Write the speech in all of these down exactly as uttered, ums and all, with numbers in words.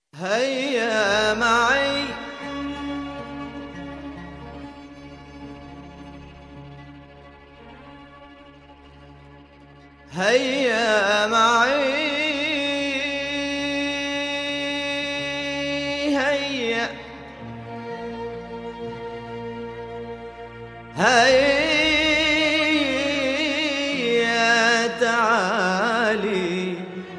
هيا معي هيا معي هيا هيا تعالي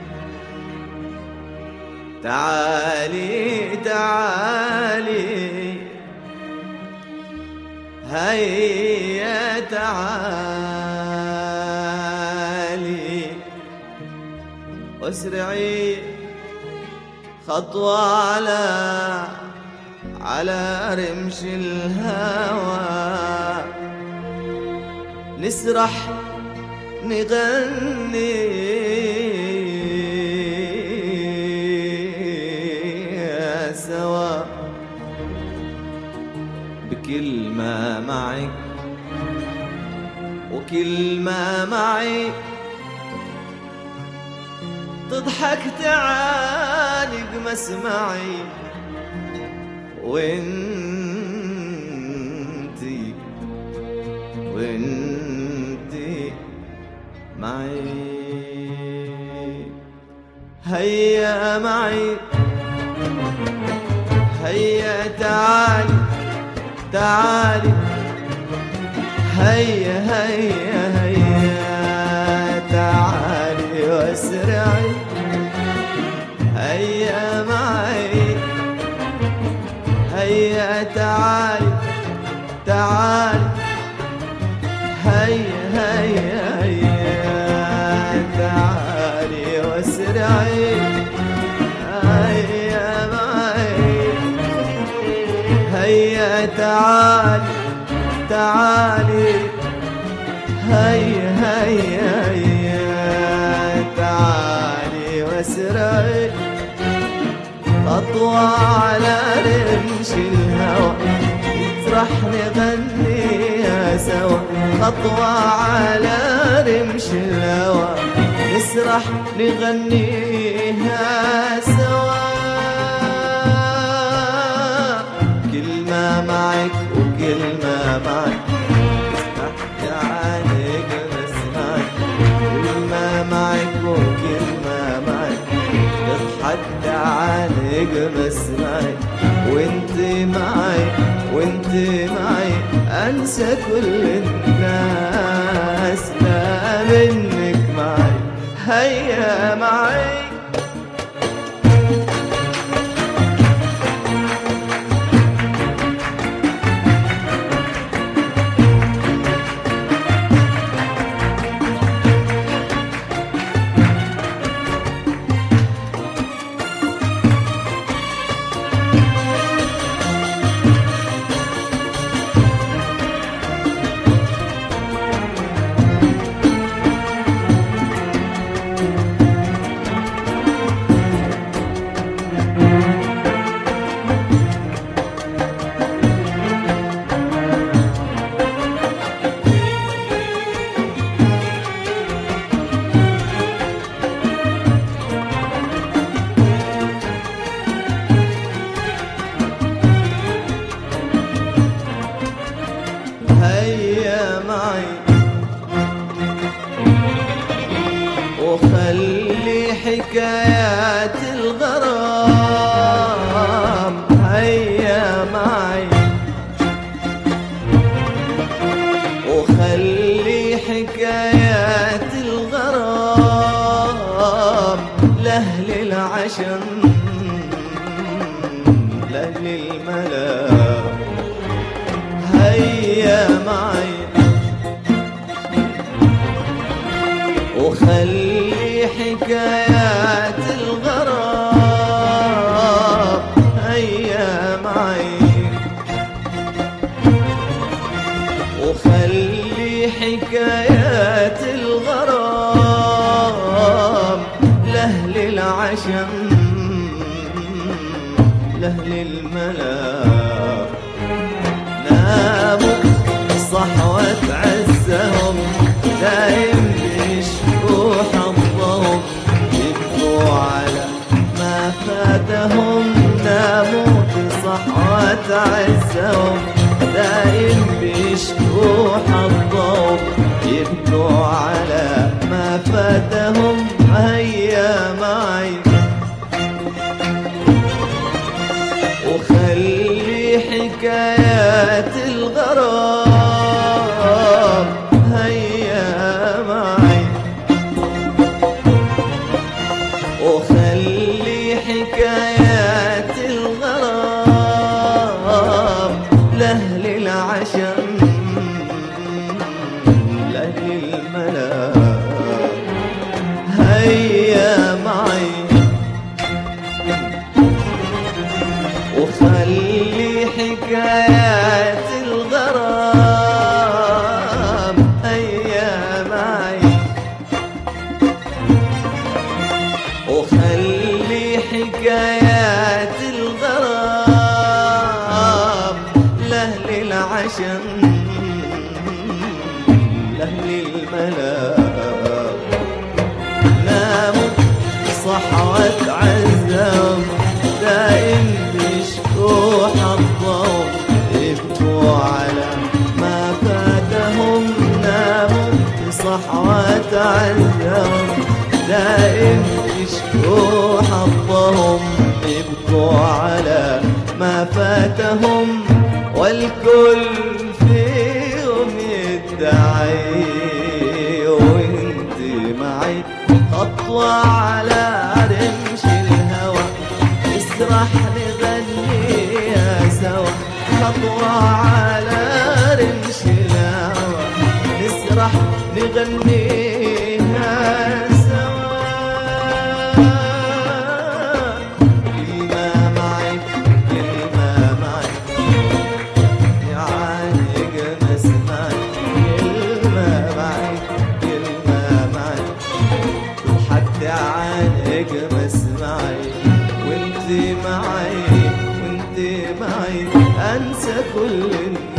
تعالي تعالي هيا تعالي واسرعي خطوة على على رمش الهوى نسرح نغني سوا بكلمة معك وكلمة معي تضحك تعانق مسمعي وانتي وانتي معي هيا معي هيا تعالي تعالي هيا هيا هيا تعالي واسرعي هيا معي هيا تعالي تعالي هيا هيا هيا تعالي واسرعي هيا معي هيا تعالي تعالي هيا هيا هيا تعالي واسرعي خطوة على رمش الهوى نسرح نغنيها سوا خطوة على رمش الهوى نسرح نغنيها سوا كلمة معك وكلمة معك تعانق مسمعك كلمة معك وكلمة معك تضحك تعانق مسمعك وانت معي وانت معي انسى كل الناس لا منك معي هيا معي هيا معي وخلي حكايات الغرام هيا معي وخلي حكايات الغرام لأهل العشم لأهل الملام هيا معي وخلي حكايات الغرام هيا معي وخلي حكايات الغرام لأهل العشم لأهل الملام ناموا صحوة عزهم دايم بيشكوا حظهم يبكوا على ما فاتهم فاتهم ناموا في صحوة عزهم، دايم بيشكوا حظهم يبكوا على ما فاتهم. هيا معي وخلي حكايات الغرام، هيا معي وخلي حكايات الغرام لأهل العشم لأهل المنام. هيا معي وخلي حكايات الغرام، هيا معي وخلي حكايات الغرام لأهل العشم لأهل المنام. ناموا صحوة عزهم دائم بيشكوا حظهم يبكوا على ما فاتهم. ناموا صحوة عزهم دائم بيشكوا حظهم يبكوا على ما فاتهم. والكل فيهم يدعي وانت معي خطوة على رمش الهوى نسرح نغنيها سوا. خطوة على رمش الهوى نسرح نغنيها سوا. كلمة معي كلمة معي يعانق مسمعي. كلمة معي كلمة معي حتى عانق مسمعي. وانت معي وانت معي انسى كل